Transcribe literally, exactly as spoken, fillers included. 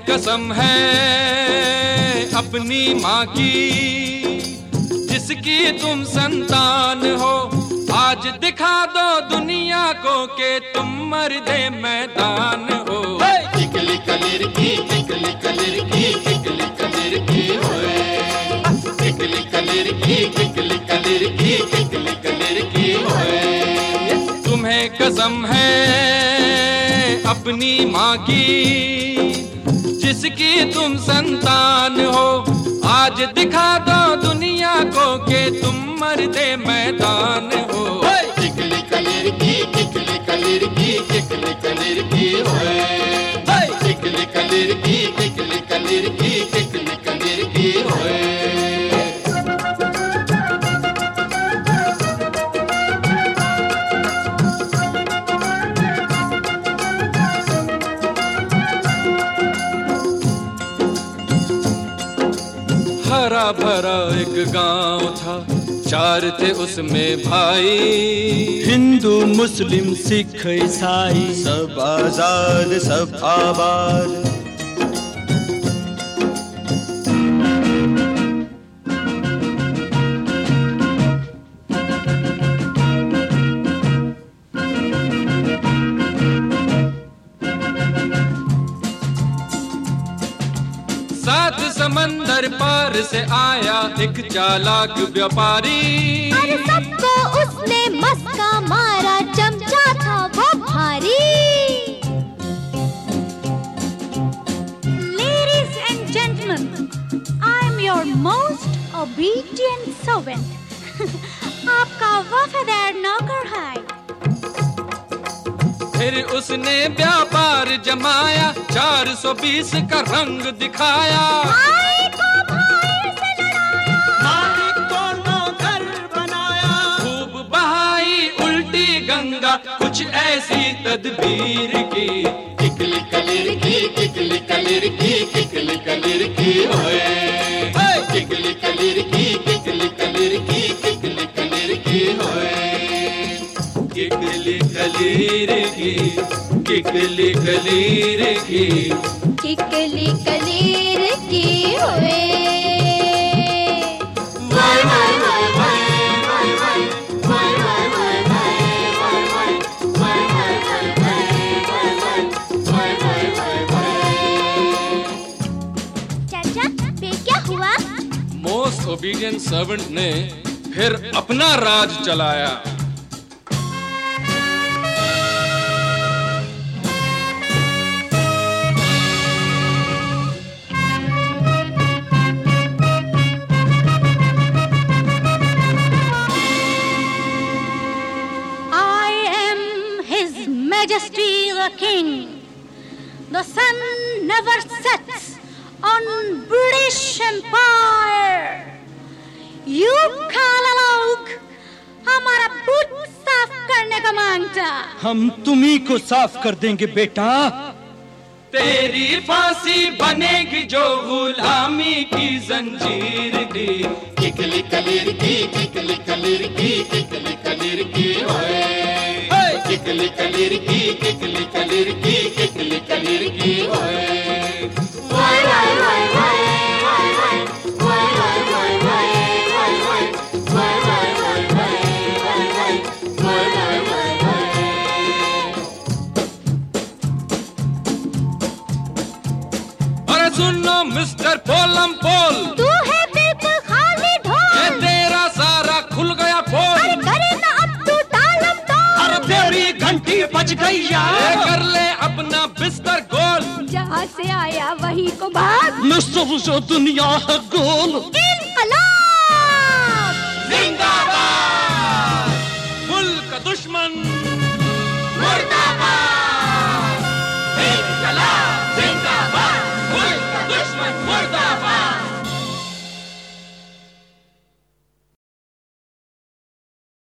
कसम है अपनी माँ की, जिसकी तुम संतान हो, आज दिखा दो दुनिया को कि तुम मर्दे मैदान हो। किकली कलिर की किकली कलिर की किकली कलिर की होए, किकली कलिर की किकली कलिर की किकली कलिर की होए। तुम्हें कसम है अपनी माँ की, जिसकी तुम संतान हो, आज दिखा दो दुनिया को कि तुम मर्दे मैदान हो। किकली कलिर की किकली कलिर की किकली कलिर की होए, किकली कलिर की किकली कलिर की किकली कलिर की होए। हरा भरा एक गांव था, चार थे उसमें भाई, हिंदू मुस्लिम सिख ईसाई, सब आजाद सब आबाद। सात समंदर पार से आया एक चालाक व्यापारी, अरे सबको उसने मस्का मारा, चमचा था वो भारी। Ladies and gentlemen, I am your most obedient servant. आपका वफादार नौकर है। फिर उसने व्यापार जमाया, चार सौ बीस का रंग दिखाया। भाई को भाई से लड़ाया, मालिक को नौकर बनाया, खूब बहाई उल्टी गंगा, कुछ ऐसी तदबीर की। किकली कलिर की किकली कलिर की किकली कलिर की होए, किकली कलिर की किकली कलिर की किकली कलिर की होए। किकली कलीर की किकली कलीर की किकली कलीर की होए। वाई वाई वाई वाई वाई वाई वाई वाई वाई वाई वाई वाई वाई वाई वाई वाई। चाचा बे क्या हुआ? मोस्ट ओबीडियंट सर्वेंट ने फिर अपना राज चलाया। Majesty the King, the sun never sets on British Empire. You काला लोग हमारा बूट साफ करने का मांगता, हम तुम्ही को साफ कर देंगे बेटा। तेरी फांसी बनेगी जो गुलामी की जंजीर की। किकली कलिर की किकली कलिर की किकली कलिर की होए, किकली कलिर की किकली कलिर की किकली कलिर की होए। वाई वाई वाई वाई वाई वाई वाई वाई वाई वाई वाई वाई वाई वाई वाई वाई वाई वाई वाई। अरे सुनो मिस्टर पोलम पोल, तू है बिल्कुल खाली ढोल। ये तेरा सारा खुल गया पोल। अरे करे ना अब तू तालम तोल। अरे तेरी घंटी बज गई यार, कर ले अपना बिस्तर गोल। जहाँ से आया वहीं को भाग, मिस्टर जो दुनिया है गोल। इन